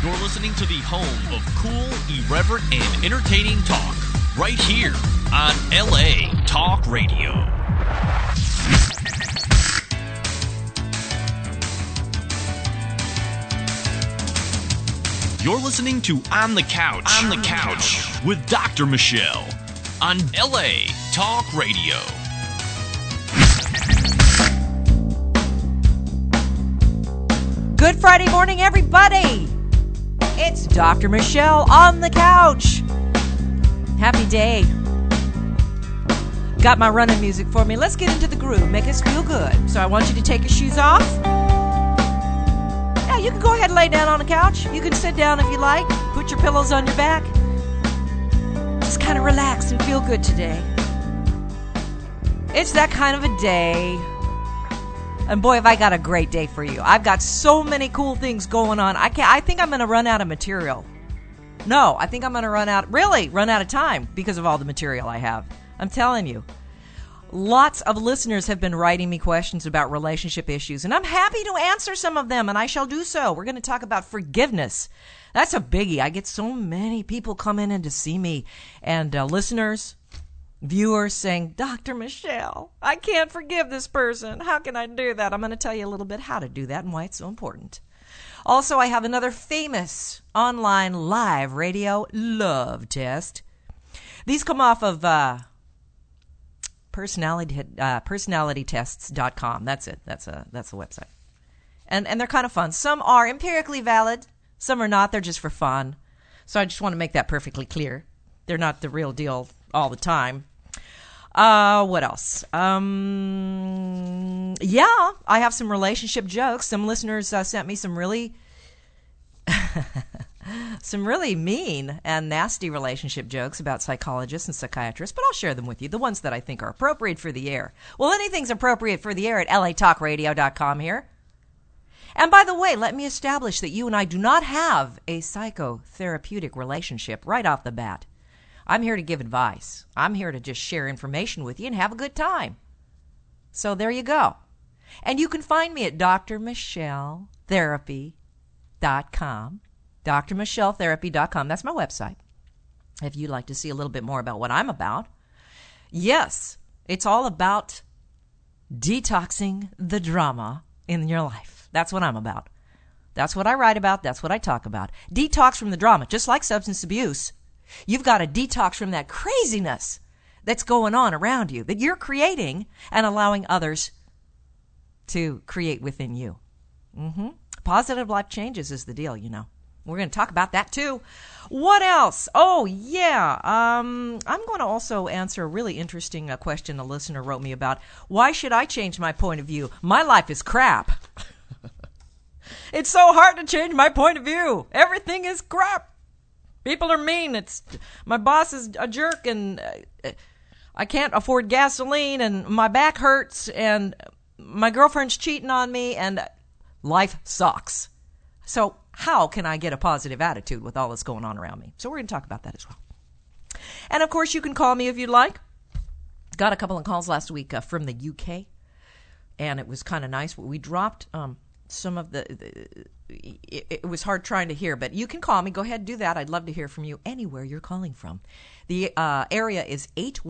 You're listening to the home of cool, irreverent, and entertaining talk. Right here on LA Talk Radio. You're listening to On the Couch with Dr. Michelle on LA Talk Radio. Good Friday morning, everybody. It's Dr. Michelle on the couch. Happy day. Got my running music for me. Let's get into the groove. Make us feel good. So I want you to take your shoes off. Yeah, you can go ahead and lay down on the couch. You can sit down if you like. Put your pillows on your back. Just kind of relax and feel good today. It's that kind of a day. And boy, have I got a great day for you. I've got so many cool things going on. I think I'm going to run out of material. No, I think I'm going to run out of time because of all the material I have. I'm telling you. Lots of listeners have been writing me questions about relationship issues, and I'm happy to answer some of them, and I shall do so. We're going to talk about forgiveness. That's a biggie. I get so many people coming in to see me, and listeners, viewers saying, Dr. Michelle, I can't forgive this person. How can I do that? I'm going to tell you a little bit how to do that and why it's so important. Also, I have another famous online live radio love test. These come off of personalitytests.com. That's it. That's the website. And they're kind of fun. Some are empirically valid. Some are not. They're just for fun. So I just want to make that perfectly clear. They're not the real deal all the time. What else? I have some relationship jokes. Some listeners sent me some really mean and nasty relationship jokes about psychologists and psychiatrists, but I'll share them with you, the ones that I think are appropriate for the air. Well, anything's appropriate for the air at latalkradio.com here. And by the way, let me establish that you and I do not have a psychotherapeutic relationship right off the bat. I'm here to give advice. I'm here to just share information with you and have a good time. So there you go. And you can find me at drmichelletherapy.com. drmichelletherapy.com. That's my website. If you'd like to see a little bit more about what I'm about. Yes, it's all about detoxing the drama in your life. That's what I'm about. That's what I write about. That's what I talk about. Detox from the drama, just like substance abuse. You've got to detox from that craziness that's going on around you, that you're creating and allowing others to create within you. Positive life changes is the deal, you know. We're going to talk about that too. What else? Oh, yeah. I'm going to also answer a really interesting question a listener wrote me about. Why should I change my point of view? My life is crap. It's so hard to change my point of view. Everything is crap. People are mean. My boss is a jerk, and I can't afford gasoline, and my back hurts, and my girlfriend's cheating on me, and life sucks. So how can I get a positive attitude with all that's going on around me? So we're going to talk about that as well. And, of course, you can call me if you'd like. Got a couple of calls last week from the UK, and it was kind of nice. We dropped some of it was hard trying to hear, but you can call me. Go ahead and do that. I'd love to hear from you anywhere you're calling from. The area is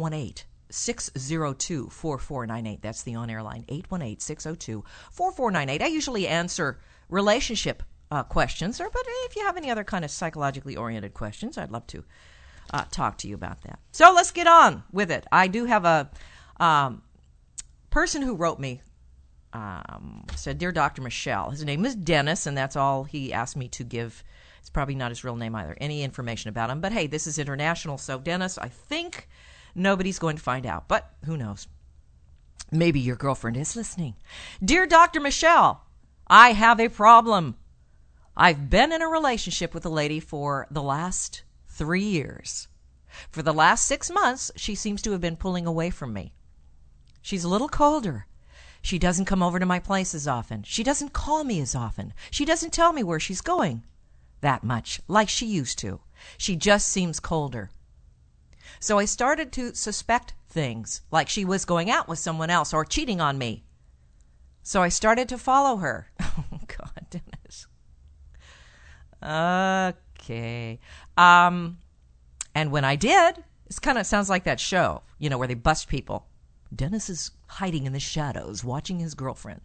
818-602-4498. That's the on-air line, 818-602-4498. I usually answer relationship questions, but if you have any other kind of psychologically oriented questions, I'd love to talk to you about that. So let's get on with it. I do have a person who wrote me, said, Dear Dr. Michelle, his name is Dennis, and that's all he asked me to give. It's probably not his real name either, any information about him. But hey, this is international, so Dennis, I think nobody's going to find out, but who knows? Maybe your girlfriend is listening. Dear Dr. Michelle, I have a problem. I've been in a relationship with a lady for the last 3 years. For the last 6 months, she seems to have been pulling away from me. She's a little colder. She doesn't come over to my place as often. She doesn't call me as often. She doesn't tell me where she's going that much, like she used to. She just seems colder. So I started to suspect things, like she was going out with someone else or cheating on me. So I started to follow her. Oh, God, Dennis. Okay. And when I did, it kind of sounds like that show, where they bust people. Dennis is hiding in the shadows, watching his girlfriend.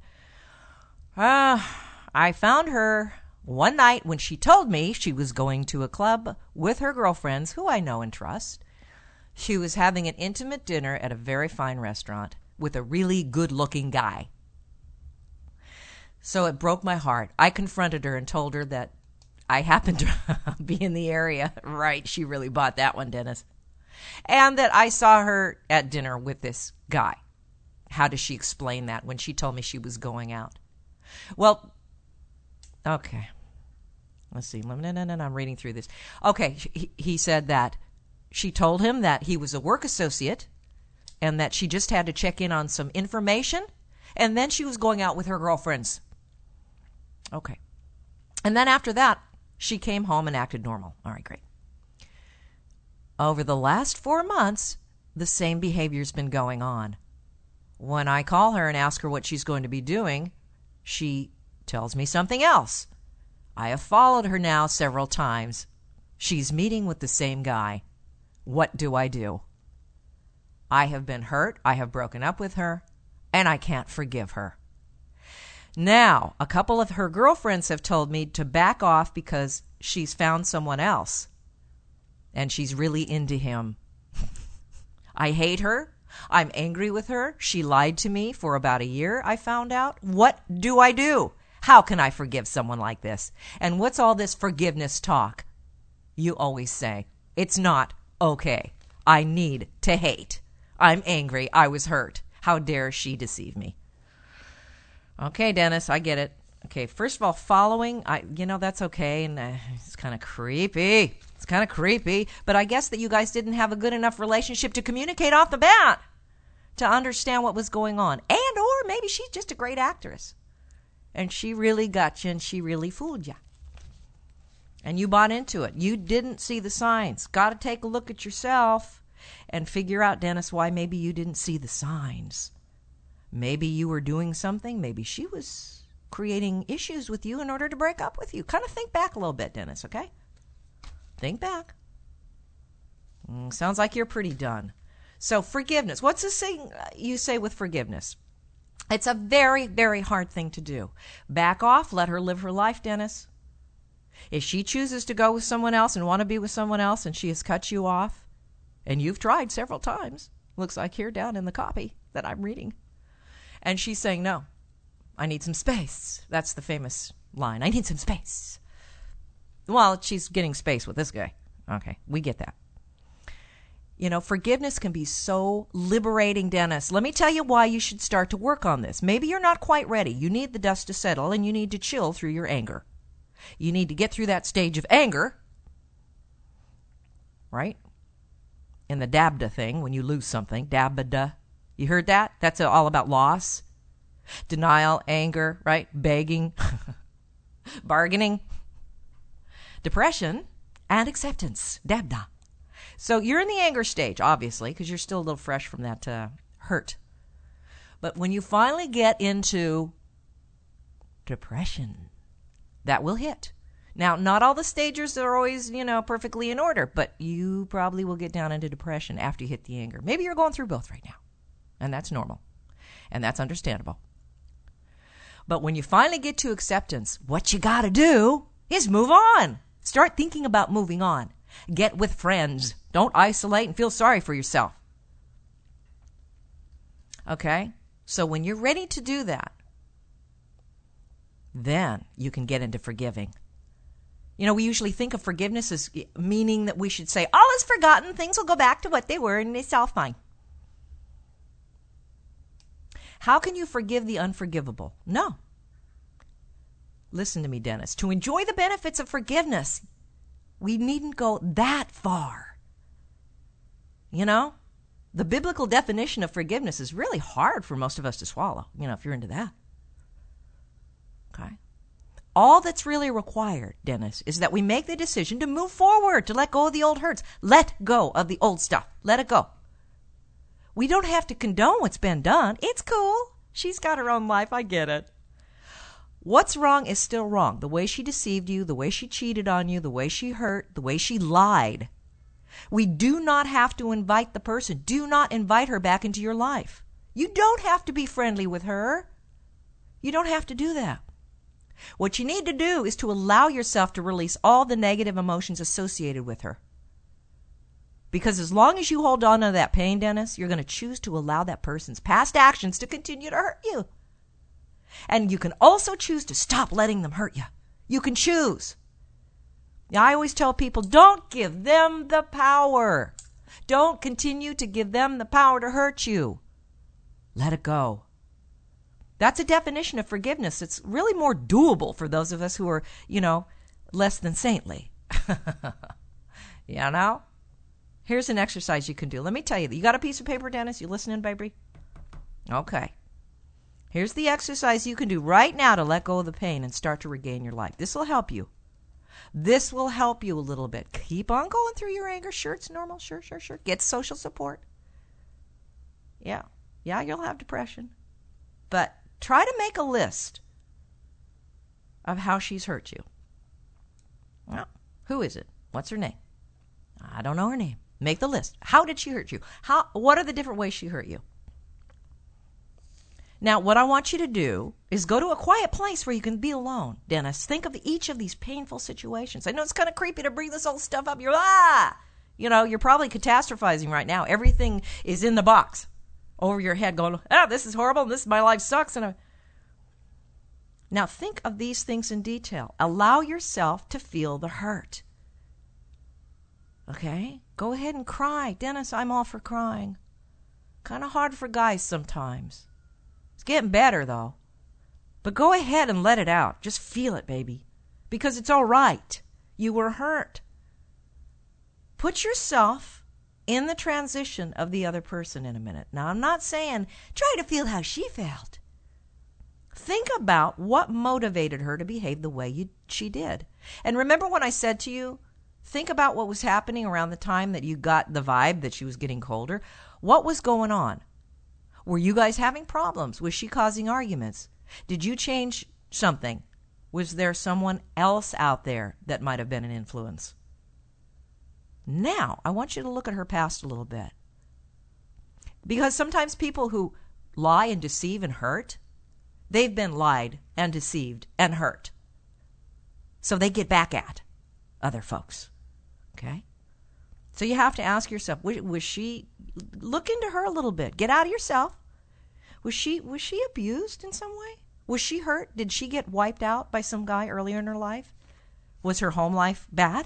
I found her one night when she told me she was going to a club with her girlfriends, who I know and trust. She was having an intimate dinner at a very fine restaurant with a really good-looking guy. So it broke my heart. I confronted her and told her that I happened to be in the area. Right, she really bought that one, Dennis. And that I saw her at dinner with this guy. How does she explain that when she told me she was going out? Well, okay. Let's see. No, I'm reading through this. Okay, he said that she told him that he was a work associate and that she just had to check in on some information, and then she was going out with her girlfriends. Okay. And then after that, she came home and acted normal. All right, great. Over the last 4 months, the same behavior's been going on. When I call her and ask her what she's going to be doing, she tells me something else. I have followed her now several times. She's meeting with the same guy. What do? I have been hurt. I have broken up with her, and I can't forgive her. Now, a couple of her girlfriends have told me to back off because she's found someone else, and she's really into him. I hate her. I'm angry with her. She lied to me for about a year, I found out. What do? How can I forgive someone like this? And what's all this forgiveness talk? You always say, it's not okay. I need to hate. I'm angry. I was hurt. How dare she deceive me? Okay, Dennis, I get it. Okay, first of all, following, that's okay, and it's kind of creepy. But I guess that you guys didn't have a good enough relationship to communicate off the bat to understand what was going on. And or maybe she's just a great actress, and she really got you, and she really fooled you. And you bought into it. You didn't see the signs. Got to take a look at yourself and figure out, Dennis, why maybe you didn't see the signs. Maybe you were doing something. Maybe she was creating issues with you in order to break up with you. Kind of think back a little bit, Dennis, okay? Think back. Sounds like you're pretty done. So forgiveness. What's this thing you say with forgiveness? It's a very, very hard thing to do. Back off. Let her live her life, Dennis. If she chooses to go with someone else and want to be with someone else and she has cut you off, and you've tried several times, looks like here down in the copy that I'm reading, and she's saying, no, I need some space. That's the famous line. I need some space. Well, she's getting space with this guy. Okay, we get that. Forgiveness can be so liberating, Dennis. Let me tell you why you should start to work on this. Maybe you're not quite ready. You need the dust to settle, and you need to chill through your anger. You need to get through that stage of anger, right? In the DABDA thing, when you lose something, DABDA. You heard that? That's all about loss. Denial, anger, right? Begging, bargaining, depression, and acceptance. DABDA. So you're in the anger stage, obviously, because you're still a little fresh from that hurt. But when you finally get into depression, that will hit. Now, not all the stages are always, perfectly in order, but you probably will get down into depression after you hit the anger. Maybe you're going through both right now, and that's normal, and that's understandable. But when you finally get to acceptance, what you got to do is move on. Start thinking about moving on. Get with friends. Don't isolate and feel sorry for yourself. Okay? So when you're ready to do that, then you can get into forgiving. We usually think of forgiveness as meaning that we should say, all is forgotten, things will go back to what they were, and it's all fine. How can you forgive the unforgivable? No. Listen to me, Dennis. To enjoy the benefits of forgiveness, we needn't go that far. The biblical definition of forgiveness is really hard for most of us to swallow, if you're into that. Okay? All that's really required, Dennis, is that we make the decision to move forward, to let go of the old hurts. Let go of the old stuff. Let it go. We don't have to condone what's been done. It's cool. She's got her own life. I get it. What's wrong is still wrong. The way she deceived you, the way she cheated on you, the way she hurt, the way she lied. We do not have to invite the person. Do not invite her back into your life. You don't have to be friendly with her. You don't have to do that. What you need to do is to allow yourself to release all the negative emotions associated with her. Because as long as you hold on to that pain, Dennis, you're going to choose to allow that person's past actions to continue to hurt you. And you can also choose to stop letting them hurt you. You can choose. I always tell people, don't give them the power. Don't continue to give them the power to hurt you. Let it go. That's a definition of forgiveness. It's really more doable for those of us who are, less than saintly. Here's an exercise you can do. Let me tell you. You got a piece of paper, Dennis? You listening, baby? Okay. Here's the exercise you can do right now to let go of the pain and start to regain your life. This will help you. This will help you a little bit. Keep on going through your anger. Sure, it's normal. Sure. Get social support. Yeah, you'll have depression. But try to make a list of how she's hurt you. Well, who is it? What's her name? I don't know her name. Make the list. How did she hurt you? What are the different ways she hurt you? Now, what I want you to do is go to a quiet place where you can be alone, Dennis. Think of each of these painful situations. I know it's kind of creepy to bring this old stuff up. You're probably catastrophizing right now. Everything is in the box over your head going, this is horrible, and my life sucks. Now, think of these things in detail. Allow yourself to feel the hurt. Okay? Go ahead and cry. Dennis, I'm all for crying. Kind of hard for guys sometimes. It's getting better, though. But go ahead and let it out. Just feel it, baby. Because it's all right. You were hurt. Put yourself in the transition of the other person in a minute. Now, I'm not saying try to feel how she felt. Think about what motivated her to behave the way she did. And remember when I said to you, think about what was happening around the time that you got the vibe that she was getting colder. What was going on? Were you guys having problems? Was she causing arguments? Did you change something? Was there someone else out there that might have been an influence? Now, I want you to look at her past a little bit. Because sometimes people who lie and deceive and hurt, they've been lied and deceived and hurt. So they get back at other folks. Okay? So you have to ask yourself, was she... Look into her a little bit. Get out of yourself. Was she abused in some way? Was she hurt? Did she get wiped out by some guy earlier in her life? Was her home life bad?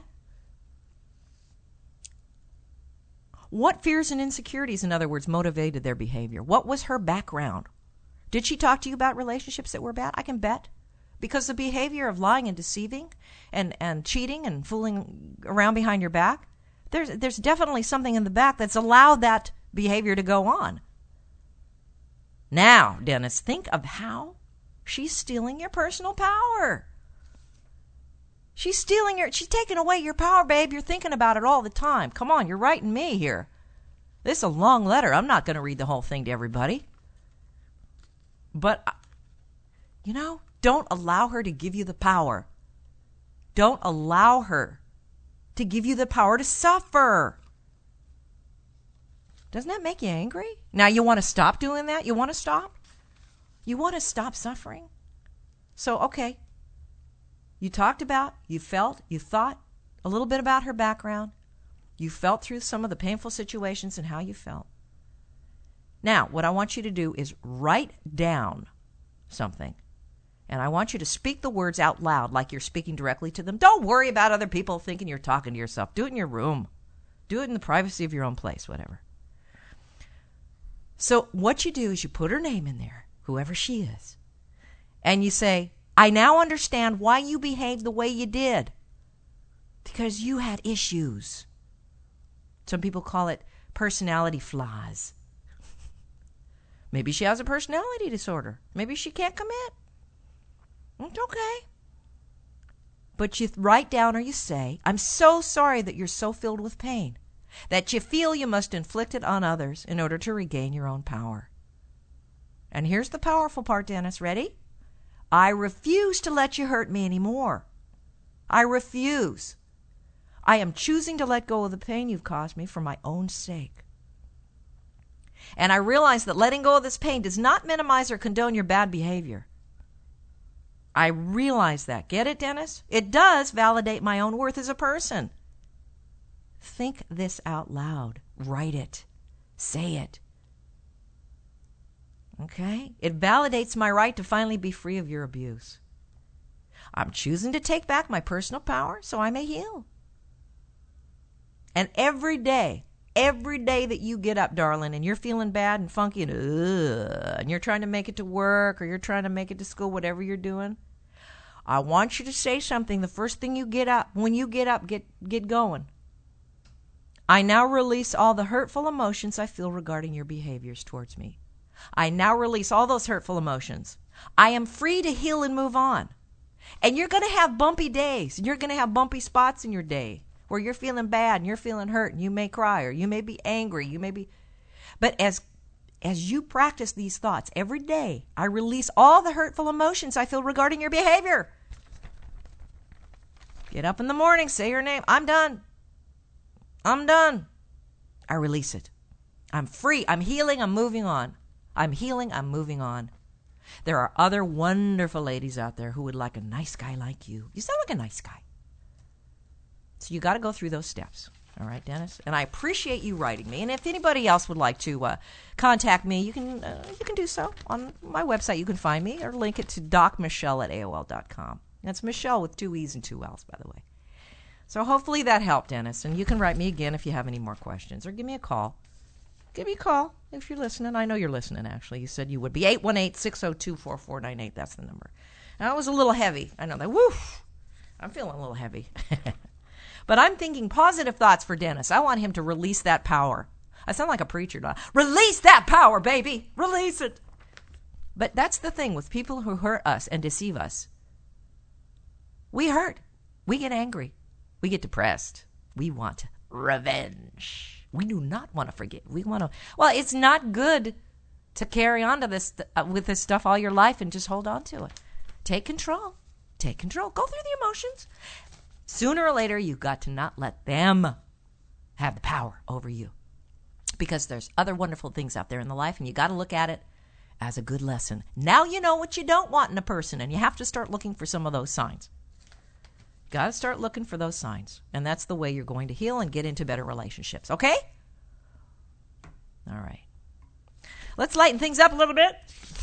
What fears and insecurities, in other words, motivated their behavior? What was her background? Did she talk to you about relationships that were bad? I can bet. Because the behavior of lying and deceiving and cheating and fooling around behind your back, there's definitely something in the back that's allowed that behavior to go on. Now, Dennis, think of how she's stealing your personal power. She's taking away your power, babe. You're thinking about it all the time. Come on, you're writing me here. This is a long letter. I'm not going to read the whole thing to everybody. But, don't allow her to give you the power. Don't allow her to give you the power to suffer. Doesn't that make you angry? Now you want to stop doing that? You want to stop? You want to stop suffering? So, okay. You talked about, you felt, you thought a little bit about her background. You felt through some of the painful situations and how you felt. Now, what I want you to do is write down something. And I want you to speak the words out loud like you're speaking directly to them. Don't worry about other people thinking you're talking to yourself. Do it in your room. Do it in the privacy of your own place, whatever. So what you do is you put her name in there, whoever she is, and you say, I now understand why you behaved the way you did. Because you had issues. Some people call it personality flaws. Maybe she has a personality disorder. Maybe she can't commit. It's okay. But you write down or you say, I'm so sorry that you're so filled with pain, that you feel you must inflict it on others in order to regain your own power. And here's the powerful part, Dennis. Ready? I refuse to let you hurt me anymore. I refuse. I am choosing to let go of the pain you've caused me for my own sake. And I realize that letting go of this pain does not minimize or condone your bad behavior. I realize that. Get it, Dennis? It does validate my own worth as a person. Think this out loud. Write it. Say it. Okay? It validates my right to finally be free of your abuse. I'm choosing to take back my personal power so I may heal. And every day that you get up, darling, and you're feeling bad and funky and you're trying to make it to work or you're trying to make it to school, whatever you're doing, I want you to say something the first thing you get up. When you get up, get going. I now release all the hurtful emotions I feel regarding your behaviors towards me. I now release all those hurtful emotions. I am free to heal and move on. And you're going to have bumpy days. And you're going to have bumpy spots in your day where you're feeling bad and you're feeling hurt and you may cry or you may be angry. But as you practice these thoughts every day, I release all the hurtful emotions I feel regarding your behavior. Get up in the morning, say your name. I'm done. I'm done. I release it. I'm free. I'm healing. I'm moving on. I'm healing. I'm moving on. There are other wonderful ladies out there who would like a nice guy like you. You sound like a nice guy. So you got to go through those steps. All right, Dennis? And I appreciate you writing me. And if anybody else would like to contact me, you can do so on my website. You can find me or link it to docmichelle@AOL.com. That's Michelle with 2 E's and 2 L's, by the way. So hopefully that helped, Dennis. And you can write me again if you have any more questions or give me a call. Give me a call if you're listening. I know you're listening, actually. You said you would be. 818-602-4498. That's the number. Now, it was a little heavy. I know that. Woo! I'm feeling a little heavy. But I'm thinking positive thoughts for Dennis. I want him to release that power. I sound like a preacher. Release that power, baby. Release it. But that's the thing with people who hurt us and deceive us. We hurt. We get angry. We get depressed. We want revenge. We do not want to forget. We want to. Well, it's not good to carry on to this with this stuff all your life and just hold on to it. Take control. Take control. Go through the emotions. Sooner or later, you've got to not let them have the power over you. Because there's other wonderful things out there in the life, and you got to look at it as a good lesson. Now you know what you don't want in a person, and you have to start looking for some of those signs. Got to start looking for those signs. And that's the way you're going to heal and get into better relationships. Okay? All right. Let's lighten things up a little bit.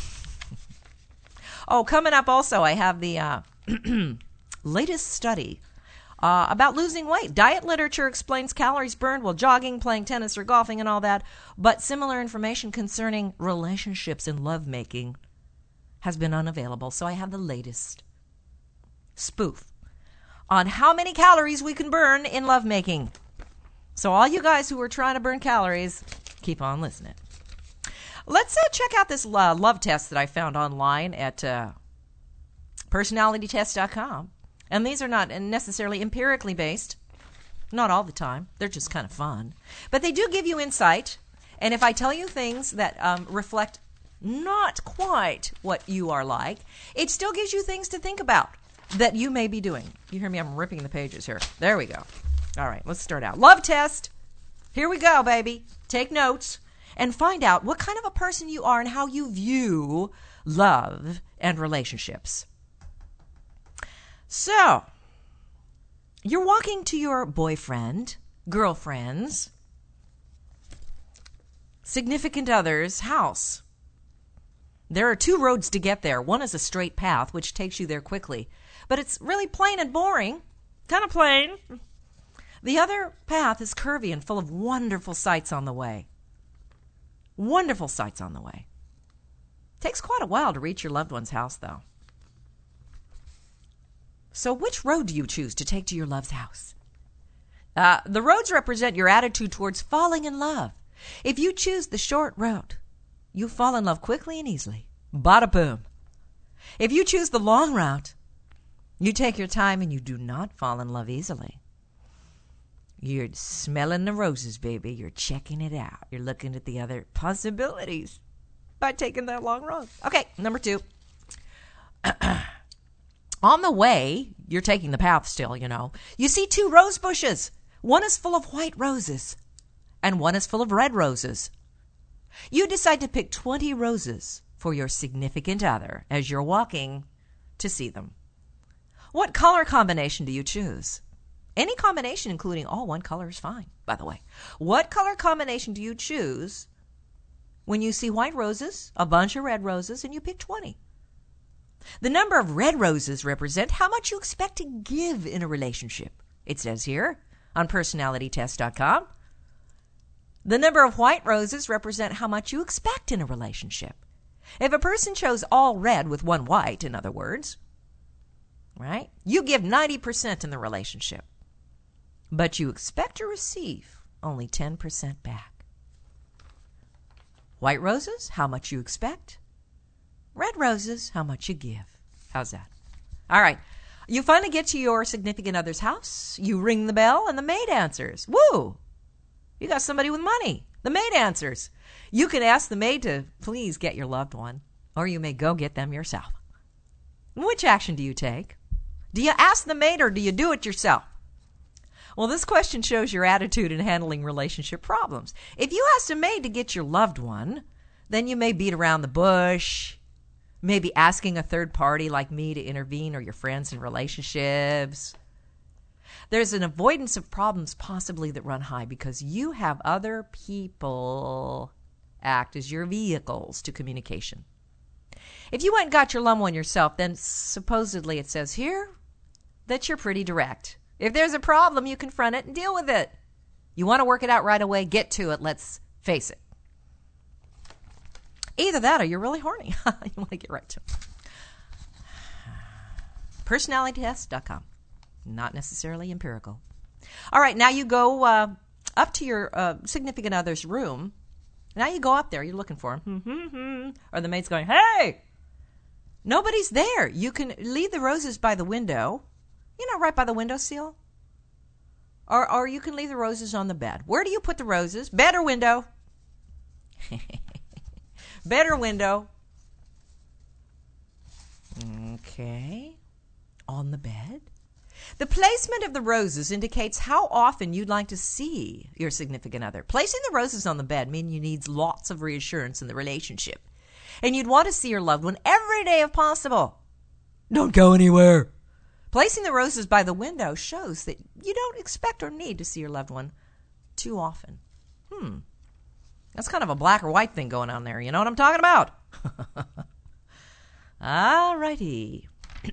Oh, coming up also, I have the latest study about losing weight. Diet literature explains calories burned while jogging, playing tennis, or golfing and all that. But similar information concerning relationships and lovemaking has been unavailable. So I have the latest spoof on how many calories we can burn in lovemaking. So all you guys who are trying to burn calories, keep on listening. Let's check out this love test that I found online at personalitytest.com. And these are not necessarily empirically based. Not all the time. They're just kind of fun. But they do give you insight. And if I tell you things that reflect not quite what you are like, it still gives you things to think about that you may be doing. You hear me? I'm ripping the pages here. There we go. All right, let's start out. Love test. Here we go, baby. Take notes and find out what kind of a person you are and how you view love and relationships. So, you're walking to your boyfriend, girlfriend's, significant other's house. There are 2 roads to get there. One is a straight path, which takes you there quickly. But it's really plain and boring. Kind of plain. The other path is curvy and full of wonderful sights on the way. Wonderful sights on the way. Takes quite a while to reach your loved one's house, though. So which road do you choose to take to your love's house? The roads represent your attitude towards falling in love. If you choose the short road, you fall in love quickly and easily. Bada boom. If you choose the long route, you take your time and you do not fall in love easily. You're smelling the roses, baby. You're checking it out. You're looking at the other possibilities by taking that long road. Okay, number 2. On the way, you're taking the path still, you see 2 rose bushes. One is full of white roses, and one is full of red roses. You decide to pick 20 roses for your significant other as you're walking to see them. What color combination do you choose? Any combination, including all one color, is fine, by the way. What color combination do you choose when you see white roses, a bunch of red roses, and you pick 20? The number of red roses represent how much you expect to give in a relationship. It says here on personalitytest.com. The number of white roses represent how much you expect in a relationship. If a person chose all red with one white, in other words, right, you give 90% in the relationship, but you expect to receive only 10% back. White roses, how much you expect. Red roses, how much you give. How's that? All right. You finally get to your significant other's house. You ring the bell, and the maid answers. Woo! You got somebody with money. The maid answers. You can ask the maid to please get your loved one, or you may go get them yourself. Which action do you take? Do you ask the maid, or do you do it yourself? Well, this question shows your attitude in handling relationship problems. If you ask a maid to get your loved one, then you may beat around the bush, maybe asking a third party like me to intervene, or your friends in relationships. There's an avoidance of problems possibly that run high because you have other people act as your vehicles to communication. If you went and got your loved one yourself, then supposedly it says here that you're pretty direct. If there's a problem, you confront it and deal with it. You want to work it out right away, get to it, let's face it. Either that or you're really horny. You want to get right to it. Personalitytest.com. Not necessarily empirical. All right, now you go up to your significant other's room. Now you go up there. You're looking for him. Or the maid's going, hey! Nobody's there. You can leave the roses by the window. Right by the windowsill. Or you can leave the roses on the bed. Where do you put the roses? Bed or window? Bed or window? Okay. On the bed? The placement of the roses indicates how often you'd like to see your significant other. Placing the roses on the bed means you need lots of reassurance in the relationship. And you'd want to see your loved one every day if possible. Don't go anywhere. Placing the roses by the window shows that you don't expect or need to see your loved one too often. That's kind of a black or white thing going on there. You know what I'm talking about? All righty.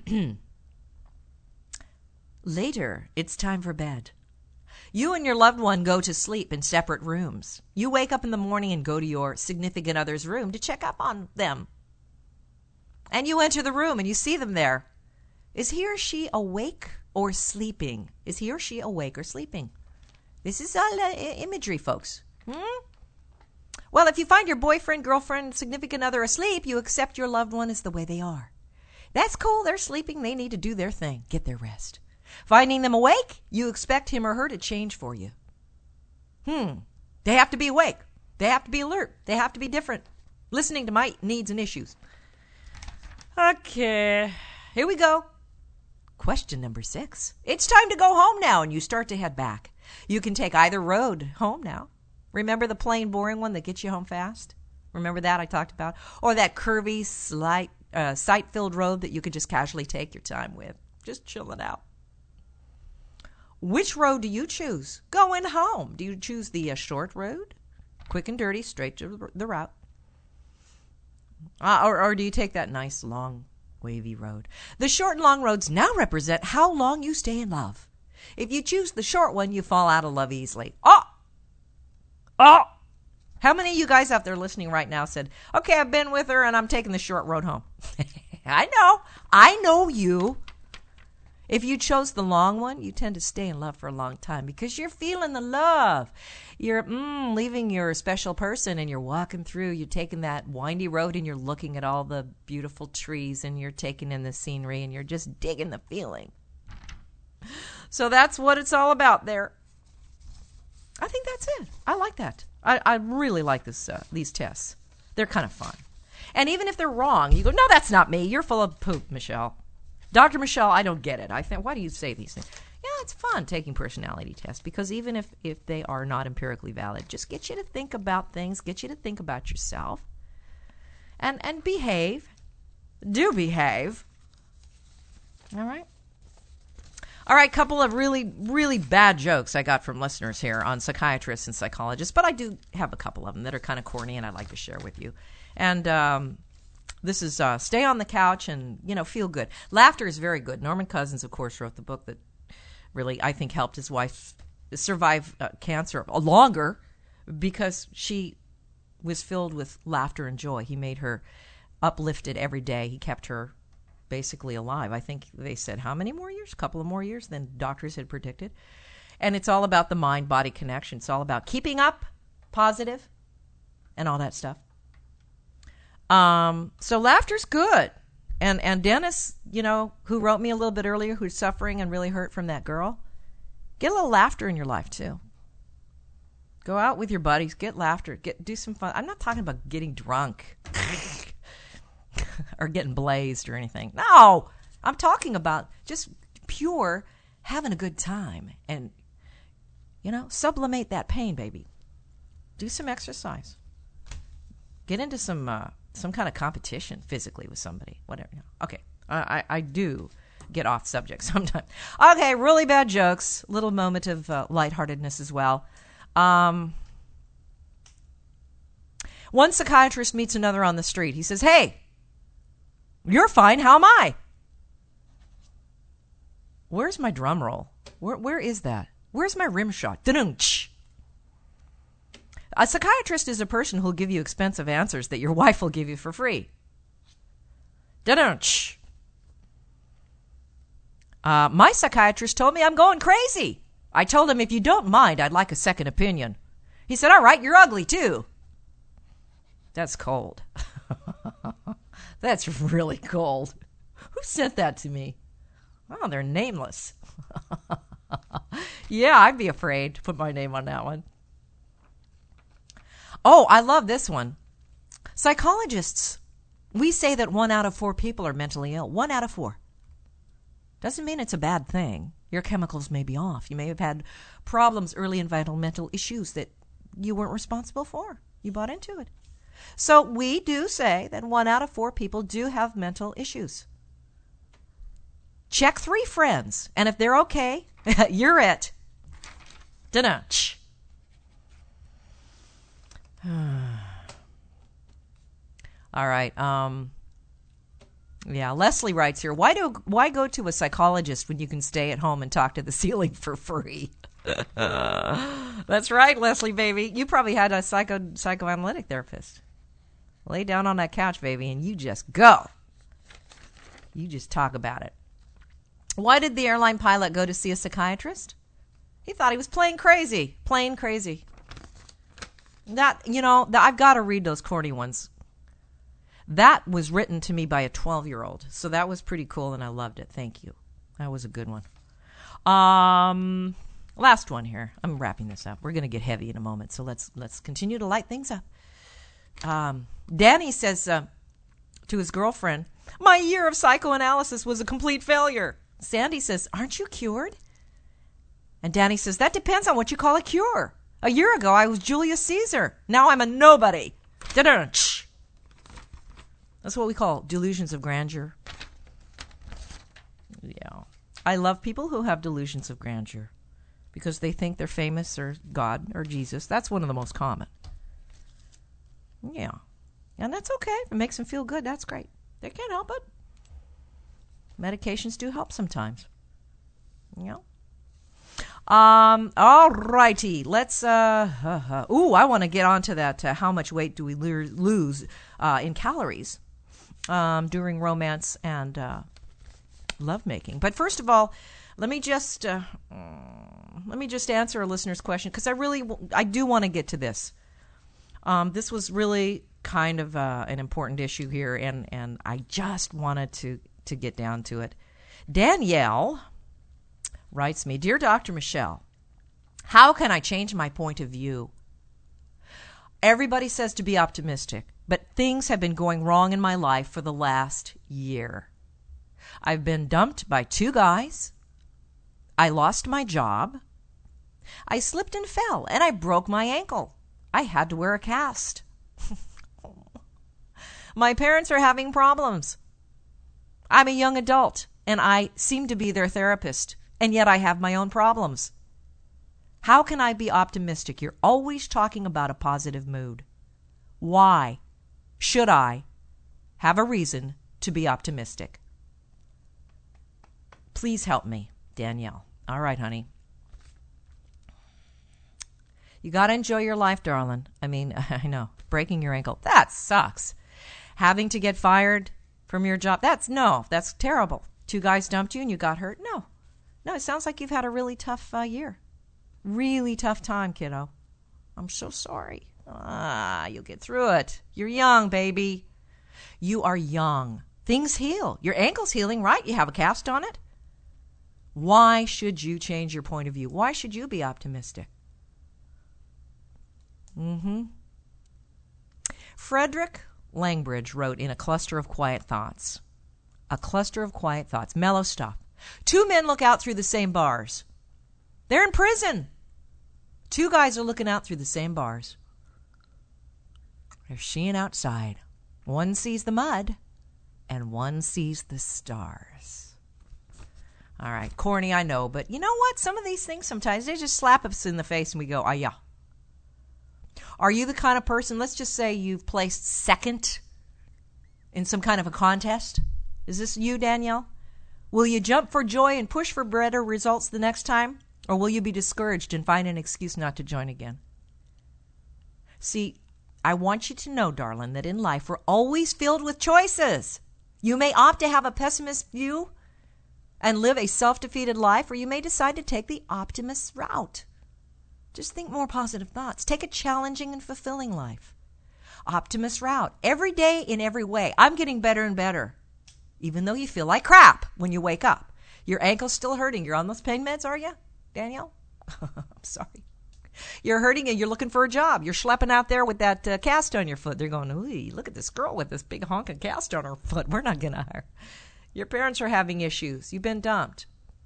Later, it's time for bed. You and your loved one go to sleep in separate rooms. You wake up in the morning and go to your significant other's room to check up on them. And you enter the room and you see them there. Is he or she awake or sleeping? Is he or she awake or sleeping? This is all imagery, folks. Well, if you find your boyfriend, girlfriend, significant other asleep, you accept your loved one as the way they are. That's cool. They're sleeping. They need to do their thing. Get their rest. Finding them awake, you expect him or her to change for you. They have to be awake. They have to be alert. They have to be different. Listening to my needs and issues. Okay. Here we go. Question number 6. It's time to go home now, and you start to head back. You can take either road home now. Remember the plain, boring one that gets you home fast? Remember that I talked about? Or that curvy, sight-filled road that you could just casually take your time with. Just chill it out. Which road do you choose? Going home. Do you choose the short road? Quick and dirty, straight to the route. Or do you take that nice, long, wavy road? The short and long roads now represent how long you stay in love. If you choose the short one, you fall out of love easily. How many of you guys out there listening right now said, okay, I've been with her and I'm taking the short road home? I know you. If you chose the long one, you tend to stay in love for a long time because you're feeling the love. You're leaving your special person and you're walking through, you're taking that windy road and you're looking at all the beautiful trees and you're taking in the scenery and you're just digging the feeling. So that's what it's all about there. I think that's it. I like that. I really like these tests. They're kind of fun. And even if they're wrong, you go, no, that's not me. You're full of poop, Michelle. Dr. Michelle, I don't get it. I think, why do you say these things? Yeah, it's fun taking personality tests because even if they are not empirically valid, just get you to think about things, get you to think about yourself, and behave. Do behave. All right? All right, couple of really, really bad jokes I got from listeners here on psychiatrists and psychologists, but I do have a couple of them that are kind of corny and I'd like to share with you. And this is stay on the couch and, feel good. Laughter is very good. Norman Cousins, of course, wrote the book that really, I think, helped his wife survive cancer longer because she was filled with laughter and joy. He made her uplifted every day. He kept her basically alive. I think they said how many more years? A couple of more years than doctors had predicted. And it's all about the mind-body connection. It's all about keeping up, positive, and all that stuff. So laughter's good. And Dennis, who wrote me a little bit earlier, who's suffering and really hurt from that girl, get a little laughter in your life too. Go out with your buddies, get laughter, do some fun. I'm not talking about getting drunk or getting blazed or anything. No, I'm talking about just pure having a good time and, sublimate that pain, baby. Do some exercise. Get into some kind of competition physically with somebody, whatever. Okay, I do get off subject sometimes. Okay, really bad jokes. Little moment of lightheartedness as well. One psychiatrist meets another on the street. He says, "Hey, you're fine. How am I?" Where's my drum roll? Where is that? Where's my rim shot? Da-dum-tsh. A psychiatrist is a person who'll give you expensive answers that your wife will give you for free. Da-dum-tsh. My psychiatrist told me I'm going crazy. I told him, if you don't mind, I'd like a second opinion. He said, all right, you're ugly too. That's cold. That's really cold. Who sent that to me? Oh, they're nameless. Yeah, I'd be afraid to put my name on that one. Oh, I love this one. Psychologists, we say that 1 out of 4 people are mentally ill. 1 out of 4. Doesn't mean it's a bad thing. Your chemicals may be off. You may have had problems, early environmental issues that you weren't responsible for. You bought into it. So we do say that 1 out of 4 people do have mental issues. Check 3 friends, and if they're okay, you're it. Dunno. All right. Yeah, Leslie writes here, why go to a psychologist when you can stay at home and talk to the ceiling for free? That's right, Leslie, baby. You probably had a psychoanalytic therapist. Lay down on that couch, baby, and you just go. You just talk about it. Why did the airline pilot go to see a psychiatrist? He thought he was plain crazy. Plain crazy. I've got to read those corny ones. That was written to me by a 12-year-old. So that was pretty cool, and I loved it. Thank you. That was a good one. Last one here. I'm wrapping this up. We're going to get heavy in a moment, so let's continue to light things up. Danny says to his girlfriend, my year of psychoanalysis was a complete failure. Sandy says, aren't you cured? And Danny says, that depends on what you call a cure. A year ago, I was Julius Caesar. Now I'm a nobody. Da-da-da-ch. That's what we call delusions of grandeur. Yeah. I love people who have delusions of grandeur because they think they're famous or God or Jesus. That's one of the most common. Yeah. And that's okay. If it makes them feel good, that's great. They can't help it. Medications do help sometimes. Yeah. All righty. Let's, I want to get on to that. How much weight do we lose in calories during romance and lovemaking? But first of all, let me just answer a listener's question because I do want to get to this. This was really kind of an important issue here, and I just wanted to get down to it. Danielle writes me, Dear Dr. Michelle, how can I change my point of view? Everybody says to be optimistic, But things have been going wrong in my life for the last year. I've been dumped by 2 guys. I lost my job. I slipped and fell, and I broke my ankle. I had to wear a cast. My parents are having problems. I'm a young adult, and I seem to be their therapist, and yet I have my own problems. How can I be optimistic? You're always talking about a positive mood. Why should I have a reason to be optimistic? Please help me, Danielle. All right, honey. You got to enjoy your life, darling. I mean, I know, breaking your ankle, that sucks. Having to get fired from your job, that's terrible. 2 guys dumped you and you got hurt? No, it sounds like you've had a really tough year. Really tough time, kiddo. I'm so sorry. You'll get through it. You're young, baby. You are young. Things heal. Your ankle's healing, right? You have a cast on it. Why should you change your point of view? Why should you be optimistic? Frederick Langbridge wrote in A Cluster of Quiet Thoughts. A cluster of quiet thoughts. Mellow stuff. 2 men look out through the same bars. They're in prison. 2 guys are looking out through the same bars. They're seeing outside. One sees the mud, and one sees the stars. All right, corny, I know, but you know what? Some of these things sometimes, they just slap us in the face and we go, oh yeah. Are you the kind of person, let's just say you've placed second in some kind of a contest? Is this you, Danielle? Will you jump for joy and push for better results the next time? Or will you be discouraged and find an excuse not to join again? See, I want you to know, darling, that in life we're always filled with choices. You may opt to have a pessimist view and live a self-defeated life, or you may decide to take the optimist route. Just think more positive thoughts. Take a challenging and fulfilling life. Optimist route. Every day in every way. I'm getting better and better. Even though you feel like crap when you wake up. Your ankle's still hurting. You're on those pain meds, are you, Danielle? I'm sorry. You're hurting and you're looking for a job. You're schlepping out there with that cast on your foot. They're going, ooh, look at this girl with this big honking cast on her foot. We're not going to hire. Your parents are having issues. You've been dumped.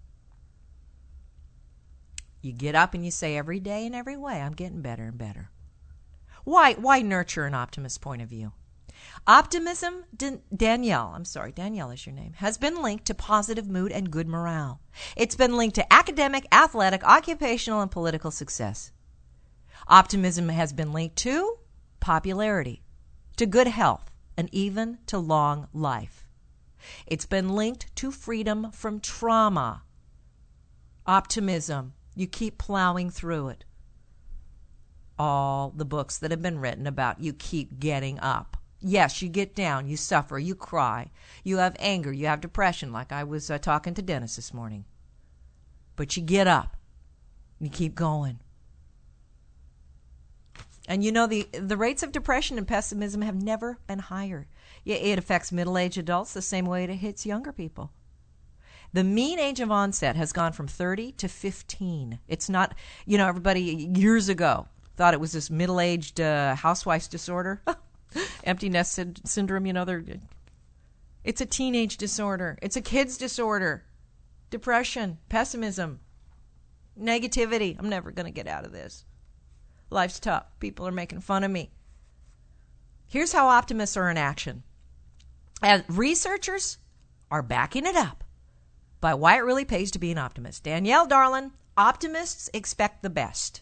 You get up and you say every day and every way, I'm getting better and better. Why nurture an optimist point of view? Optimism, Danielle is your name, has been linked to positive mood and good morale. It's been linked to academic, athletic, occupational, and political success. Optimism has been linked to popularity, to good health, and even to long life. It's been linked to freedom from trauma. Optimism, you keep plowing through it. All the books that have been written about you keep getting up. Yes, you get down, you suffer, you cry, you have anger, you have depression, like I was talking to Dennis this morning. But you get up, you keep going. And you know, the rates of depression and pessimism have never been higher. Yeah, it affects middle-aged adults the same way it hits younger people. The mean age of onset has gone from 30 to 15. It's not, everybody years ago thought it was this middle-aged housewife's disorder. Empty nest syndrome, it's a teenage disorder. It's a kid's disorder. Depression, pessimism, negativity. I'm never going to get out of this. Life's tough. People are making fun of me. Here's how optimists are in action. As researchers are backing it up by why it really pays to be an optimist. Danielle, darling, optimists expect the best.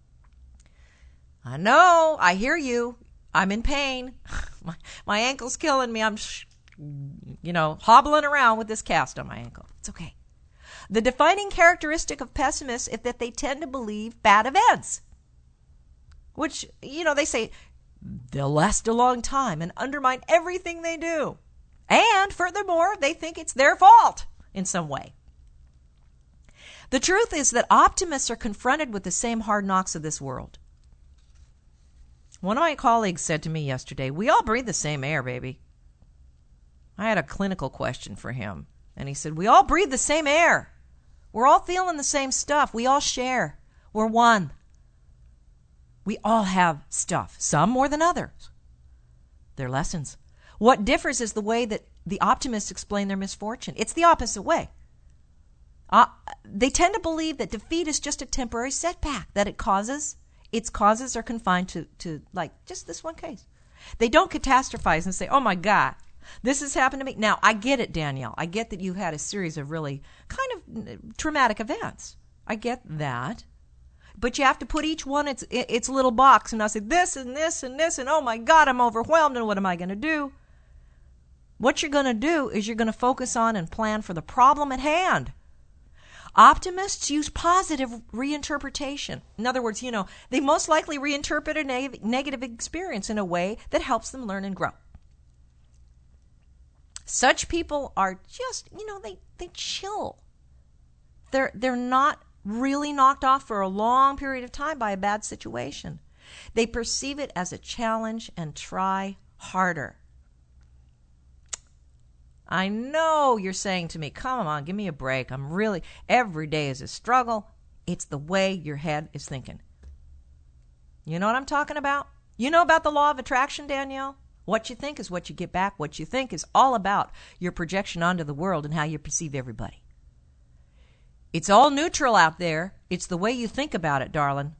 I know. I hear you. I'm in pain. My ankle's killing me. I'm, hobbling around with this cast on my ankle. It's okay. The defining characteristic of pessimists is that they tend to believe bad events, which, they say they'll last a long time and undermine everything they do. And furthermore, they think it's their fault in some way. The truth is that optimists are confronted with the same hard knocks of this world. One of my colleagues said to me yesterday, we all breathe the same air, baby. I had a clinical question for him, and he said, we all breathe the same air. We're all feeling the same stuff. We all share. We're one. We all have stuff, some more than others. They're lessons. What differs is the way that the optimists explain their misfortune. It's the opposite way. They tend to believe that defeat is just a temporary setback, that its causes are confined to like just this one case. They don't catastrophize and say, oh my God, this has happened to me. Now, I get it, Danielle. I get that you had a series of really kind of traumatic events. I get that. But you have to put each one in its little box and not say this and this and this and oh my God, I'm overwhelmed and what am I going to do? What you're going to do is you're going to focus on and plan for the problem at hand. Optimists use positive reinterpretation. In other words, they most likely reinterpret a negative experience in a way that helps them learn and grow. Such people are just, they chill. They're not really knocked off for a long period of time by a bad situation. They perceive it as a challenge and try harder. I know you're saying to me, come on, give me a break. Every day is a struggle. It's the way your head is thinking. You know what I'm talking about? You know about the law of attraction, Danielle? What you think is what you get back. What you think is all about your projection onto the world and how you perceive everybody. It's all neutral out there. It's the way you think about it, darling.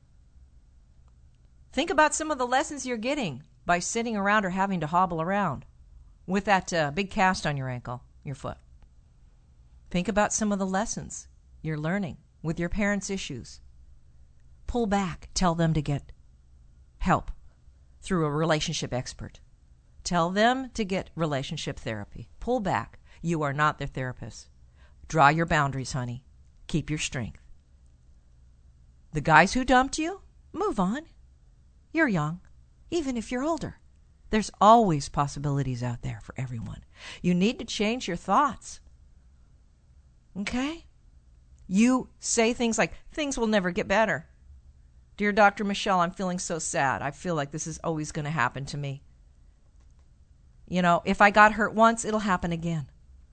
Think about some of the lessons you're getting by sitting around or having to hobble around with that big cast on your ankle, your foot. Think about some of the lessons you're learning with your parents' issues. Pull back. Tell them to get help through a relationship expert. Tell them to get relationship therapy. Pull back. You are not their therapist. Draw your boundaries, honey. Keep your strength. The guys who dumped you, move on. You're young, even if you're older. There's always possibilities out there for everyone. You need to change your thoughts. Okay? You say things like, things will never get better. Dear Dr. Michelle, I'm feeling so sad. I feel like this is always going to happen to me. If I got hurt once, it'll happen again.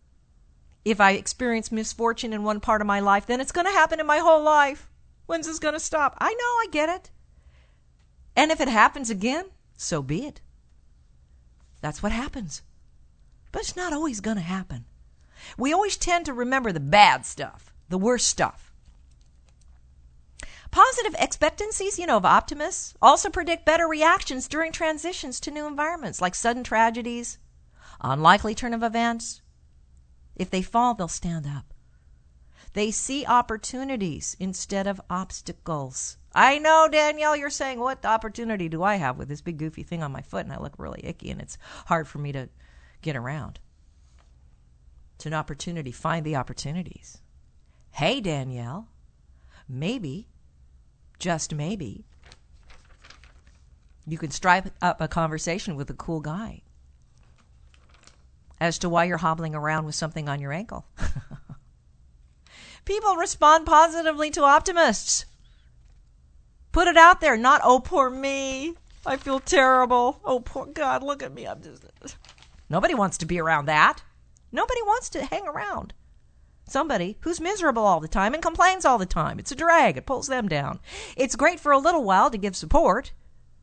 If I experience misfortune in one part of my life, then it's going to happen in my whole life. When's this going to stop? I know, I get it. And if it happens again, so be it. That's what happens. But it's not always going to happen. We always tend to remember the bad stuff, the worst stuff. Positive expectancies, of optimists also predict better reactions during transitions to new environments, like sudden tragedies, unlikely turn of events. If they fall, they'll stand up. They see opportunities instead of obstacles. I know, Danielle, you're saying, what opportunity do I have with this big goofy thing on my foot and I look really icky and it's hard for me to get around? It's an opportunity. Find the opportunities. Hey, Danielle, maybe, just maybe, you could strike up a conversation with a cool guy as to why you're hobbling around with something on your ankle. People respond positively to optimists. Put it out there, not, oh, poor me. I feel terrible. Oh, poor God, look at me. Nobody wants to be around that. Nobody wants to hang around somebody who's miserable all the time and complains all the time. It's a drag. It pulls them down. It's great for a little while to give support.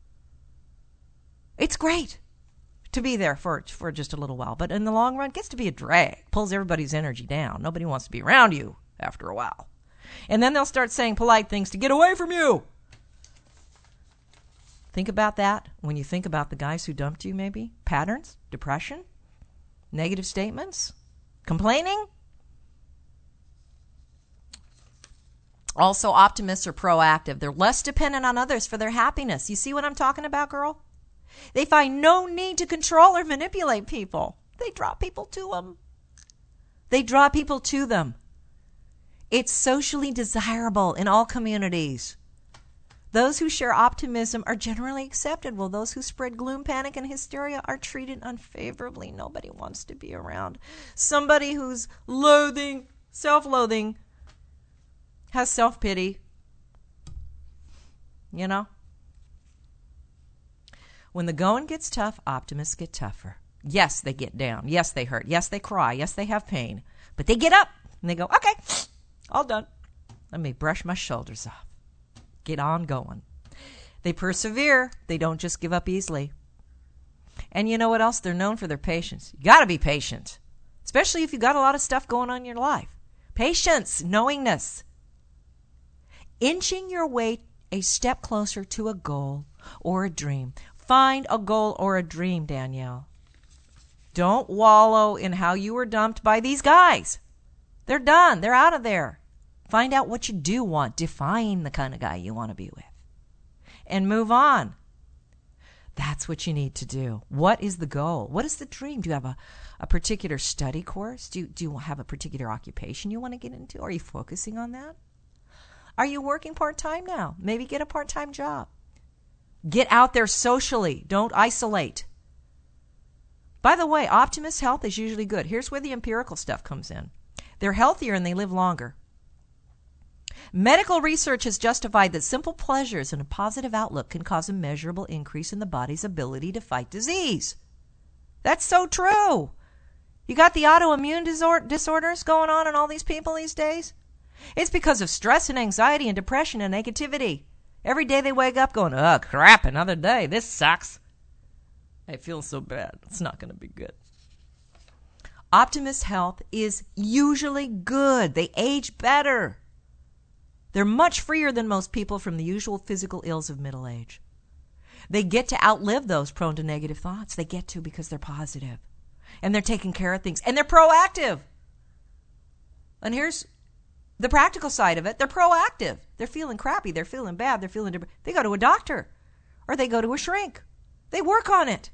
It's great to be there for just a little while. But in the long run, it gets to be a drag. Pulls everybody's energy down. Nobody wants to be around you after a while. And then they'll start saying polite things to get away from you. Think about that when you think about the guys who dumped you, maybe. Patterns, depression, negative statements, complaining. Also, optimists are proactive. They're less dependent on others for their happiness. You see what I'm talking about, girl? They find no need to control or manipulate people. They draw people to them. They draw people to them. It's socially desirable in all communities. Those who share optimism are generally accepted, while those who spread gloom, panic, and hysteria are treated unfavorably. Nobody wants to be around somebody who's loathing, self-loathing, has self-pity. When the going gets tough, optimists get tougher. Yes, they get down. Yes, they hurt. Yes, they cry. Yes, they have pain. But they get up and they go, okay, all done. Let me brush my shoulders off. Get on going. They persevere. They don't just give up easily. And you know what else? They're known for their patience. You got to be patient, especially if you got a lot of stuff going on in your life. Patience, knowingness. Inching your way a step closer to a goal or a dream. Find a goal or a dream, Danielle. Don't wallow in how you were dumped by these guys. They're done. They're out of there. Find out what you do want. Define the kind of guy you want to be with. And move on. That's what you need to do. What is the goal? What is the dream? Do you have a particular study course? Do you have a particular occupation you want to get into? Are you focusing on that? Are you working part-time now? Maybe get a part-time job. Get out there socially. Don't isolate. By the way, Optimist health is usually good. Here's where the empirical stuff comes in. They're healthier and they live longer. Medical research has justified that simple pleasures and a positive outlook can cause a measurable increase in the body's ability to fight disease. That's so true. You got the autoimmune disorders going on in all these people these days? It's because of stress and anxiety and depression and negativity. Every day they wake up going, oh, crap, another day. This sucks. I feel so bad. It's not going to be good. Optimist health is usually good. They age better. They're much freer than most people from the usual physical ills of middle age. They get to outlive those prone to negative thoughts. They get to because they're positive. And they're taking care of things. And they're proactive. And here's the practical side of it. They're proactive. They're feeling crappy. They're feeling bad. They're feeling depressed. They go to a doctor. Or they go to a shrink. They work on it.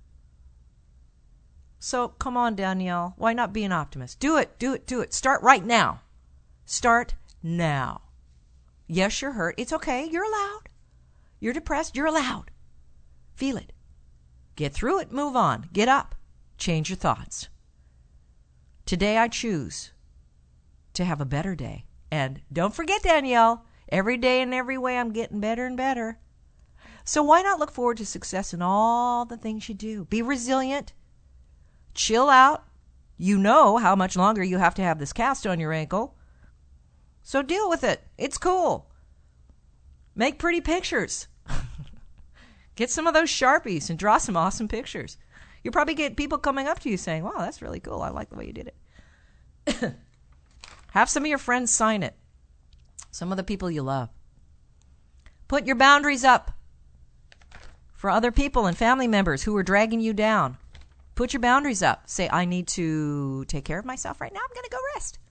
So come on, Danielle. Why not be an optimist? Do it. Do it. Do it. Start right now. Start now. Yes, you're hurt. It's okay. You're allowed. You're depressed. You're allowed. Feel it. Get through it. Move on. Get up. Change your thoughts. Today I choose to have a better day. And don't forget, Danielle, every day and every way I'm getting better and better. So why not look forward to success in all the things you do? Be resilient. Chill out. You know how much longer you have to have this cast on your ankle. So deal with it. It's cool. Make pretty pictures. Get some of those Sharpies and draw some awesome pictures. You'll probably get people coming up to you saying, wow, that's really cool. I like the way you did it. Have some of your friends sign it. Some of the people you love. Put your boundaries up for other people and family members who are dragging you down. Put your boundaries up. Say, I need to take care of myself right now. I'm going to go rest.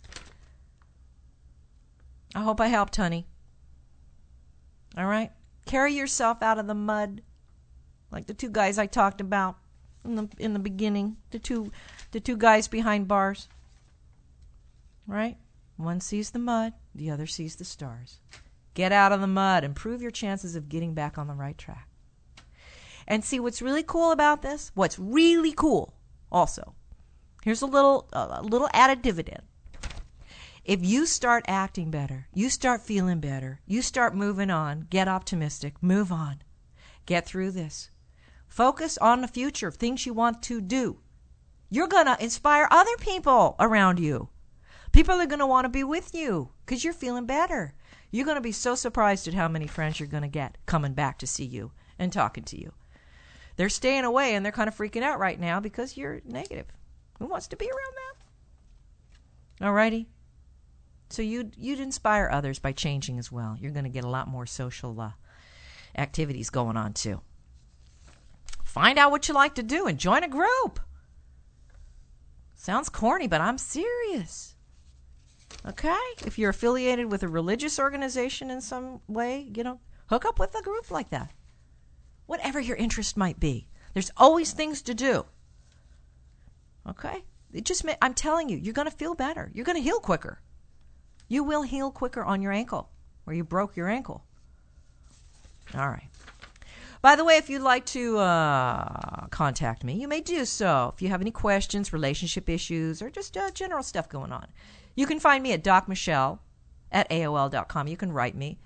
I hope I helped, honey. All right? Carry yourself out of the mud, like the two guys I talked about in the beginning. The two guys behind bars. Right? One sees the mud, the other sees the stars. Get out of the mud. Improve your chances of getting back on the right track. And see what's really cool about this? What's really cool also. Here's a little added dividend. If you start acting better, you start feeling better, you start moving on, get optimistic, move on. Get through this. Focus on the future, things you want to do. You're going to inspire other people around you. People are going to want to be with you because you're feeling better. You're going to be so surprised at how many friends you're going to get coming back to see you and talking to you. They're staying away and they're kind of freaking out right now because you're negative. Who wants to be around that? All righty. So you'd inspire others by changing as well. You're going to get a lot more social activities going on too. Find out what you like to do and join a group. Sounds corny, but I'm serious. Okay? If you're affiliated with a religious organization in some way, hook up with a group like that. Whatever your interest might be. There's always things to do. Okay? I'm telling you, you're going to feel better. You're going to heal quicker. You will heal quicker on your ankle, where you broke your ankle. All right. By the way, if you'd like to contact me, you may do so. If you have any questions, relationship issues, or just general stuff going on, you can find me at docmichelle@aol.com. You can write me.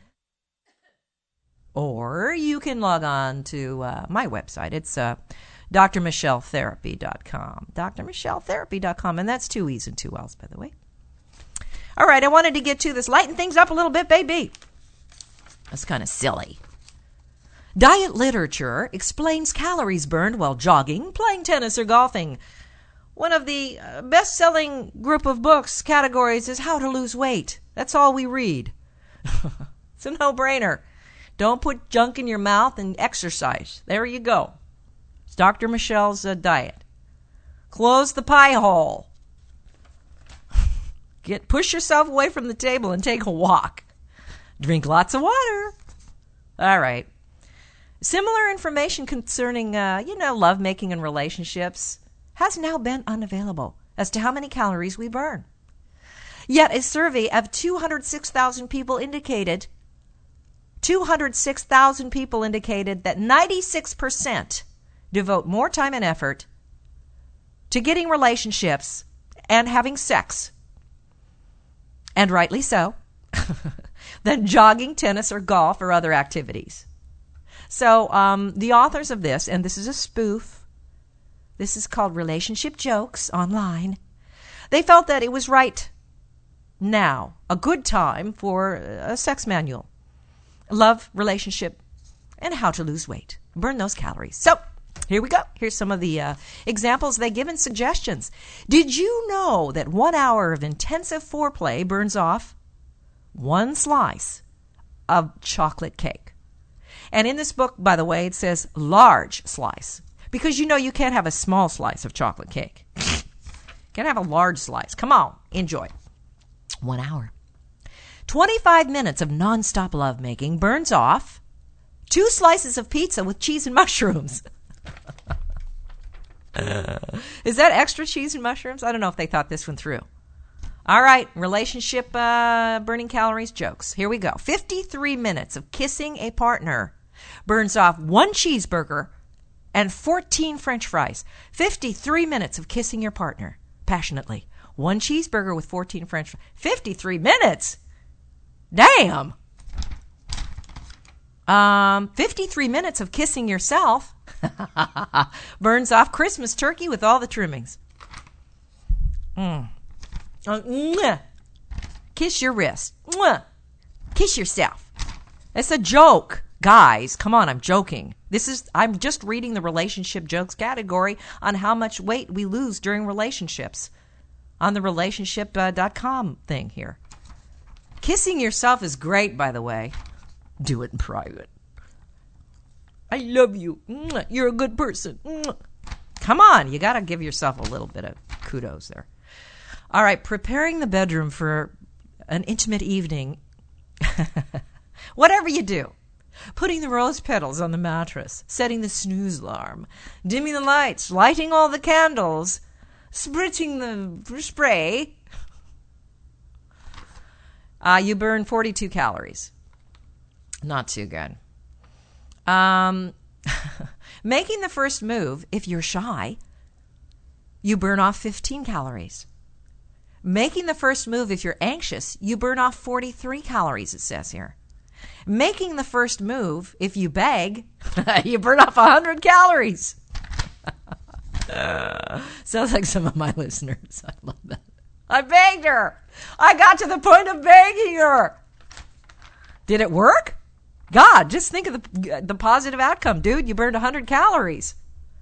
Or you can log on to my website. It's drmichelletherapy.com. drmichelletherapy.com. And that's 2 E's and 2 L's, by the way. All right, I wanted to get to this. Lighten things up a little bit, baby. That's kind of silly. Diet literature explains calories burned while jogging, playing tennis, or golfing. One of the best-selling group of books categories is How to Lose Weight. That's all we read. It's a no-brainer. Don't put junk in your mouth and exercise. There you go. It's Dr. Michelle's diet. Close the pie hole. Push yourself away from the table and take a walk. Drink lots of water. All right. Similar information concerning, lovemaking and relationships has now been unavailable as to how many calories we burn. Yet a survey of 206,000 people indicated that 96% devote more time and effort to getting relationships and having sex, and rightly so, than jogging, tennis, or golf or other activities. So the authors of this, and this is a spoof, this is called Relationship Jokes online, they felt that it was right now, a good time for a sex manual. Love, relationship, and how to lose weight. Burn those calories. So here we go. Here's some of the examples they give and suggestions. Did you know that 1 hour of intensive foreplay burns off 1 slice of chocolate cake? And in this book, by the way, it says large slice. Because you can't have a small slice of chocolate cake. You can have a large slice. Come on, enjoy. 1 hour. 25 minutes of nonstop lovemaking burns off 2 slices of pizza with cheese and mushrooms. Is that extra cheese and mushrooms? I don't know if they thought this one through. All right, relationship burning calories jokes. Here we go. 53 minutes of kissing a partner burns off 1 cheeseburger and 14 French fries. 53 minutes of kissing your partner passionately. 1 cheeseburger with 14 French fries. 53 minutes? Damn. 53 minutes of kissing yourself burns off Christmas turkey with all the trimmings. Kiss your wrist. Kiss yourself. It's a joke. Guys, come on, I'm joking. I'm just reading the relationship jokes category on how much weight we lose during relationships on the relationship.com thing here. Kissing yourself is great, by the way. Do it in private. I love you. You're a good person. Come on, you got to give yourself a little bit of kudos there. All right, preparing the bedroom for an intimate evening. Whatever you do. Putting the rose petals on the mattress, setting the snooze alarm, dimming the lights, lighting all the candles, spritzing the spray. You burn 42 calories. Not too good. Making the first move, if you're shy, you burn off 15 calories. Making the first move, if you're anxious, you burn off 43 calories, it says here. Making the first move, if you beg, you burn off 100 calories. Sounds like some of my listeners. I love that. I begged her. I got to the point of begging her. Did it work? God, just think of the positive outcome, dude. You burned 100 calories.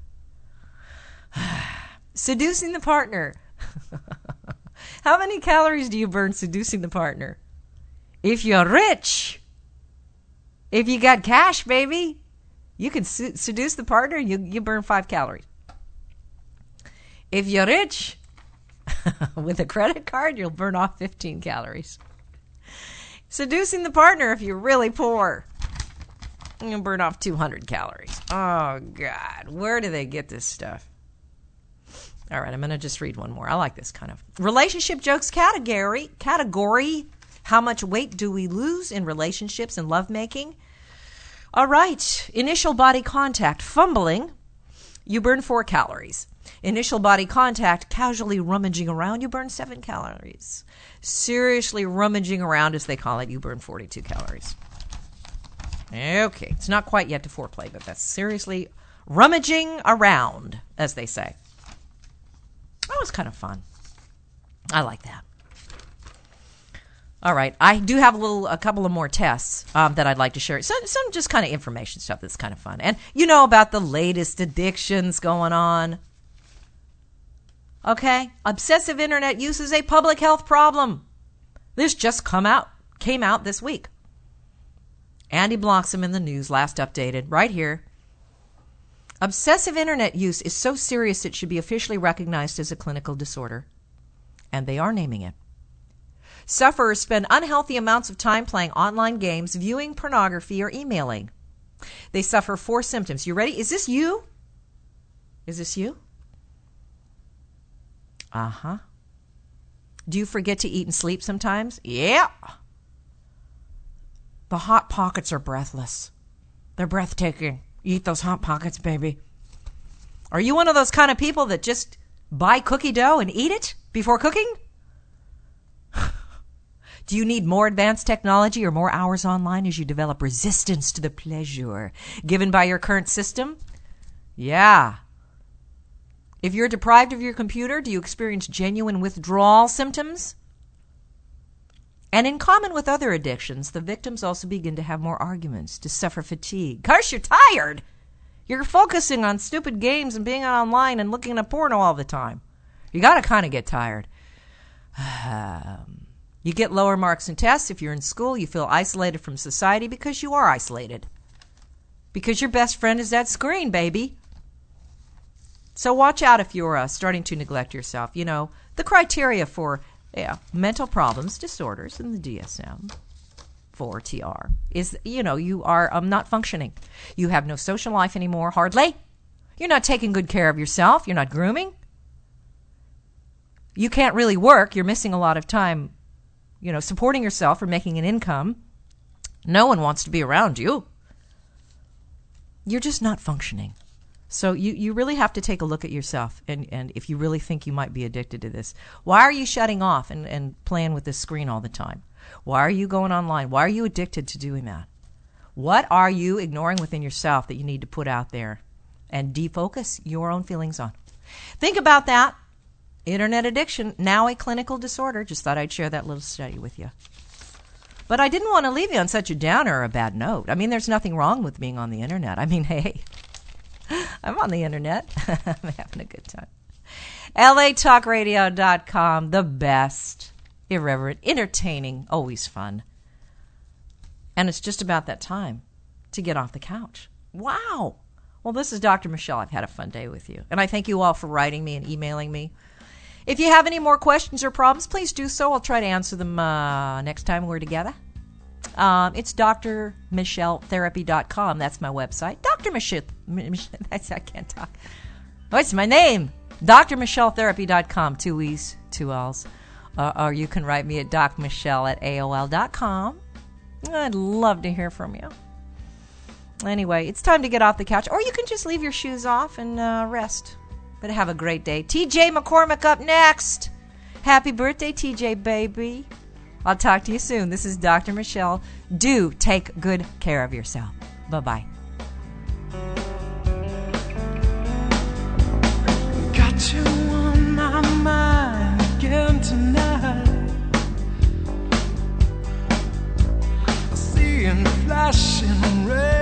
Seducing the partner. How many calories do you burn seducing the partner? If you're rich, if you got cash, baby, you can seduce the partner, you burn 5 calories. If you're rich, with a credit card, you'll burn off 15 calories. Seducing the partner, if you're really poor, you'll burn off 200 calories. Oh, God. Where do they get this stuff? All right, I'm going to just read one more. I like this kind of. Relationship jokes category. How much weight do we lose in relationships and lovemaking? All right. Initial body contact. Fumbling. You burn 4 calories. Initial body contact. Casually rummaging around. You burn 7 calories. Seriously rummaging around, as they call it, you burn 42 calories. Okay. It's not quite yet to foreplay, but that's seriously rummaging around, as they say. That was kind of fun. I like that. All right. I do have a couple of more tests. that I'd like to share. Some just kind of information stuff that's kind of fun. And you know about the latest addictions going on. Okay? Obsessive internet use is a public health problem. This just came out this week. Andy Bloxham in the news, last updated, right here. Obsessive internet use is so serious it should be officially recognized as a clinical disorder. And they are naming it. Sufferers spend unhealthy amounts of time playing online games, viewing pornography, or emailing. They suffer 4 symptoms. You ready? Is this you? Is this you? Uh-huh. Do you forget to eat and sleep sometimes? Yeah. The Hot Pockets are breathless. They're breathtaking. Eat those Hot Pockets, baby. Are you one of those kind of people that just buy cookie dough and eat it before cooking? Do you need more advanced technology or more hours online as you develop resistance to the pleasure given by your current system? Yeah. If you're deprived of your computer, do you experience genuine withdrawal symptoms? And in common with other addictions, the victims also begin to have more arguments, to suffer fatigue. Gosh, you're tired. You're focusing on stupid games and being online and looking at porno all the time. You got to kind of get tired. You get lower marks in tests. If you're in school, you feel isolated from society because you are isolated. Because your best friend is that screen, baby. So watch out if you're starting to neglect yourself. You know, the criteria for mental problems, disorders in the DSM-4 is, you are not functioning. You have no social life anymore, hardly. You're not taking good care of yourself. You're not grooming. You can't really work. You're missing a lot of time, supporting yourself or making an income. No one wants to be around you. You're just not functioning. So you really have to take a look at yourself, and if you really think you might be addicted to this. Why are you shutting off and playing with this screen all the time? Why are you going online? Why are you addicted to doing that? What are you ignoring within yourself that you need to put out there and defocus your own feelings on? Think about that. Internet addiction, now a clinical disorder. Just thought I'd share that little study with you. But I didn't want to leave you on such a downer or a bad note. I mean, there's nothing wrong with being on the internet. I mean, hey, I'm on the internet. I'm having a good time. LATalkRadio.com, the best. Irreverent, entertaining, always fun. And it's just about that time to get off the couch. Wow. Well, this is Dr. Michelle. I've had a fun day with you. And I thank you all for writing me and emailing me. If you have any more questions or problems, please do so. I'll try to answer them next time we're together. It's drmichelletherapy.com. That's my website. Dr. Michelle. I can't talk. What's my name? drmichelletherapy.com. 2 E's, 2 L's. Or you can write me at docmichelle@aol.com. I'd love to hear from you. Anyway, it's time to get off the couch. Or you can just leave your shoes off and rest. But have a great day. TJ McCormick up next. Happy birthday, TJ, baby. I'll talk to you soon. This is Dr. Michelle. Do take good care of yourself. Bye-bye. Got you on my mind again tonight. I see in flashing red.